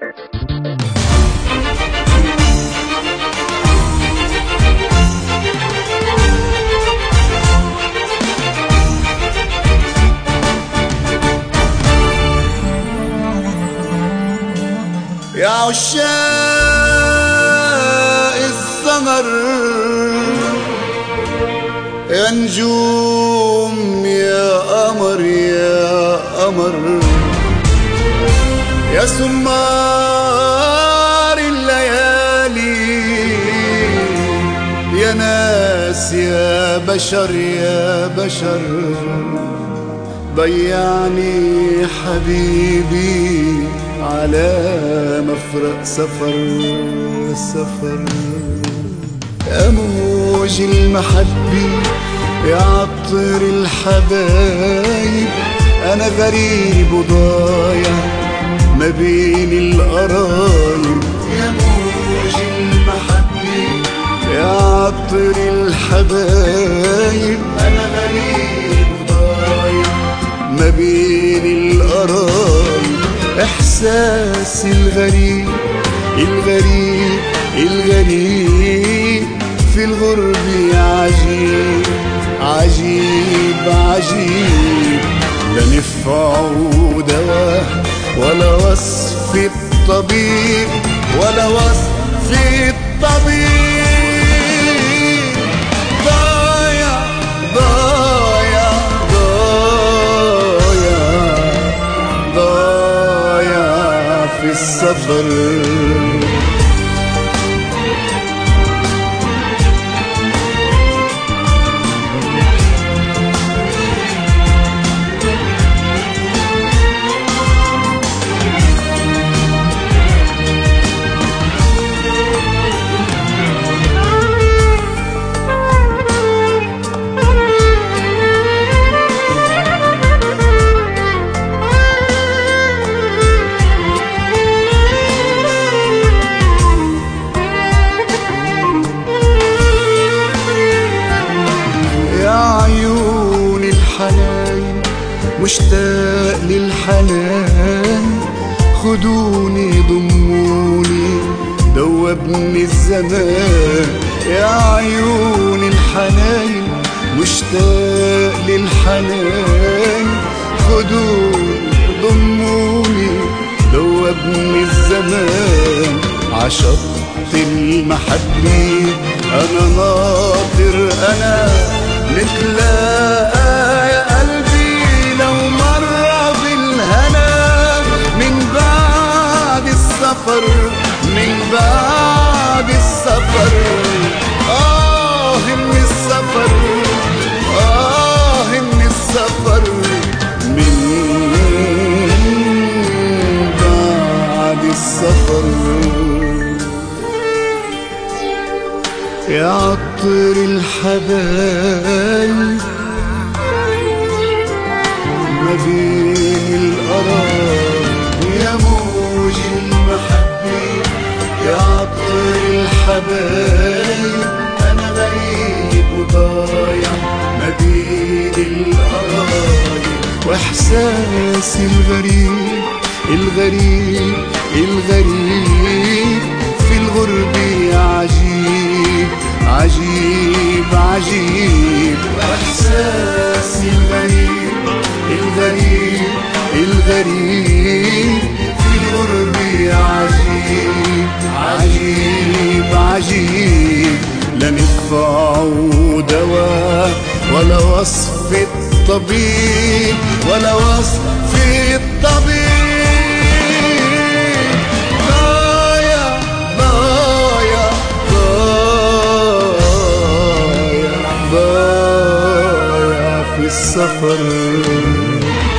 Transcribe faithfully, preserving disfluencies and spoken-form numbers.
يا عشاق السمر، يا نجوم، يا قمر يا قمر، يا سمار الليالي، يا ناس يا بشر يا بشر، ضيعني حبيبي على مفرق سفر سفر. يا موج المحبة، يا عطر الحبايب، أنا غريب وضايع ما بين القرايب. يا موج المحبة، يا عطر الحبايب، أنا غريب وضايع ما بين القرايب. إحساسي الغريب الغريب الغريب في الغربة عجيب عجيب عجيب. لا نفع دواء ولا وصف الطبيب ولا وصف الطبيب. ضايع ضايع ضايع ضايع في السفر. مشتاق للحنان، خدوني ضموني دوبني الزمان. يا عيون الحنان مشتاق للحنان، خدوني ضموني دوبني الزمان. عشقت المحبة أنا ناطر، أنا نتلاقى يا قلبي لو مرة بالهنا. من بعد السفر من بعد السفر، آه من السفر آه من السفر. من بعد السفر يا عطر الحبايب ما بين القرايب. يا موج المحبة، يا عطر الحبايب، أنا غريب وضايع ما بين القرايب. وإحساسي الغريب الغريب الغريب في الغربة عجيب عجيب عجيب. وإحساسي الغريب الغريب الغريب في الغربة عجيب عجيب عجيب. لا نفع دواء ولا وصف الطبيب ولا وصف الطبيب. ضايع ضايع ضايع ضايع في السفر.